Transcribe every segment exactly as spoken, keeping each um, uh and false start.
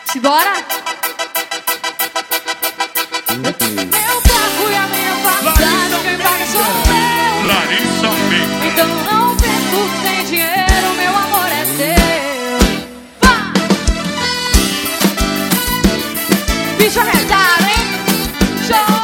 Simbora! Meu carro e a minha faculdade, quem paga sou eu. Larissa Mendes. Então não perco, tem dinheiro, meu amor é teu. Vá! Bicho arretado, hein? Show!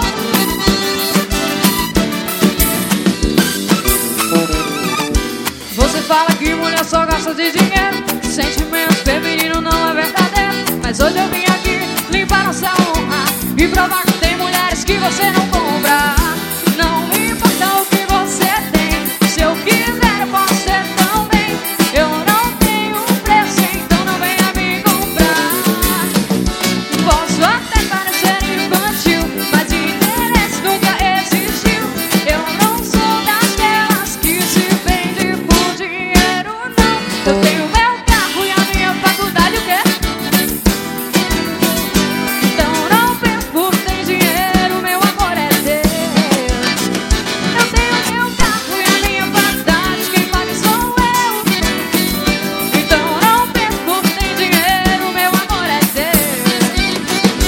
Você fala que mulher só gosta de dinheiro, sentimento feminino não é verdadeiro. Mas hoje eu vim aqui limpar nossa honra e provar que tem mulheres que você não compra. Não importa o que você tem, se eu quiser eu posso ser também. Eu não tenho preço, então não venha me comprar. Posso até parecer infantil, mas interesse nunca existiu. Eu não sou daquelas que se vende por dinheiro, não. Eu tenho meu carro e a minha faculdade, o quê? Então não perco, tem dinheiro, meu amor é teu. Eu tenho meu carro e a minha faculdade, quem paga sou eu. Então não perco, tem dinheiro, meu amor é teu.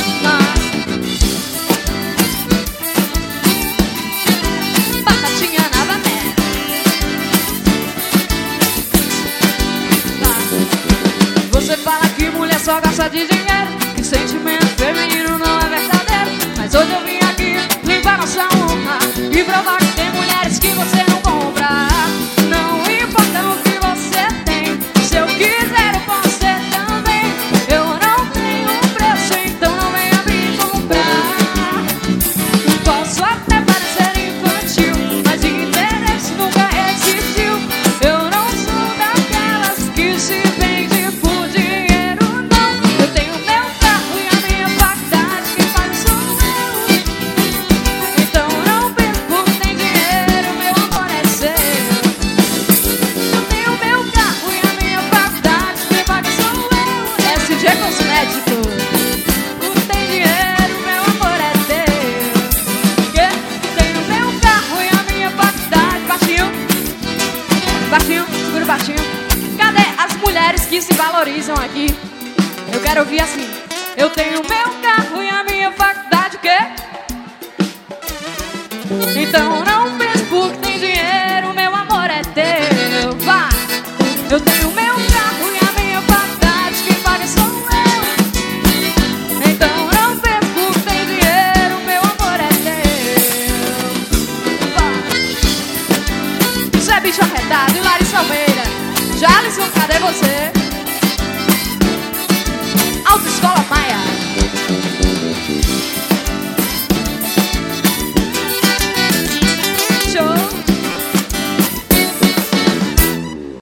Batatinha na bané. Você fala que mulher só gosta de dinheiro, que sentimento feminino não é verdadeiro. Mas hoje eu vim aqui limpar nossa honra e provar que tem mulheres que você não compra. Não importa o que você tem, se eu quiser eu posso ser também. Eu não tenho preço, então não venha me comprar. Posso até parecer infantil, mas interesse nunca existiu. Eu não sou daquelas que se vende por dinheiro, não. Eu tenho meu carro e a minha faculdade, quem paga sou eu. Então não perco, tem dinheiro, meu amor é seu. Eu tenho meu carro e a minha faculdade, quem paga sou eu. S G Cosméticos. Tem dinheiro, meu amor é teu. Quê? Tenho meu carro e a minha faculdade. Baixinho, baixinho, segura o baixinho. Cadê as mulheres que se valorizam aqui? Eu quero ouvir assim. Eu tenho meu carro e a minha faculdade, o quê? Então não pense porque tem dinheiro, meu amor é teu. Vai! Eu tenho meu carro e a minha faculdade, quem paga sou eu. Então não pense porque tem dinheiro, meu amor é teu. Vai! Isso é bicho arretado e Larissa Almeida. Jalisson, cadê você?